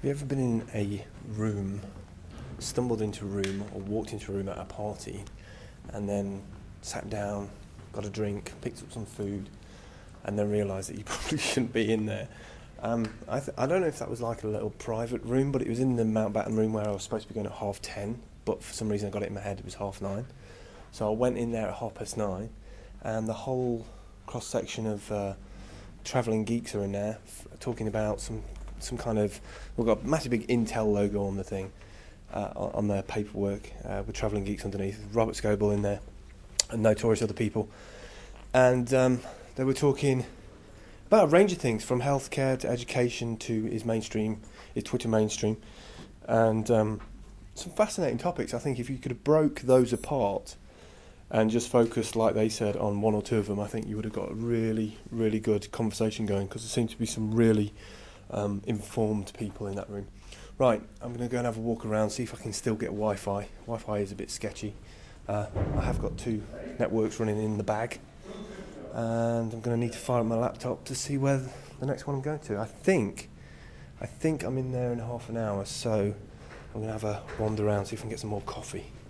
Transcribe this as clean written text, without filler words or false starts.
Have you ever been in a room, stumbled into a room or walked into a room at a party and then sat down, got a drink, picked up some food and then realised that you probably shouldn't be in there? I don't know if that was like a little private room, but it was in the Mountbatten room where I was supposed to be going at 10:30, but for some reason I got it in my head it was 9:30. So I went in there at 9:30 and the whole cross-section of travelling geeks are in there talking about some kind of... We've got a massive big Intel logo on the thing, on their paperwork, with Travelling Geeks underneath. Robert Scoble in there, and notorious other people. And they were talking about a range of things, from healthcare to education to his Twitter mainstream. And some fascinating topics. I think if you could have broke those apart and just focused, like they said, on one or two of them, I think you would have got a really, really good conversation going, because there seemed to be some really informed people in that room. Right, I'm going to go and have a walk around, see if I can still get Wi-Fi. Wi-Fi is a bit sketchy. I have got 2 networks running in the bag, and I'm going to need to fire up my laptop to see where the next one I'm going to. I think I'm in there in half an hour, so I'm going to have a wander around, see if I can get some more coffee.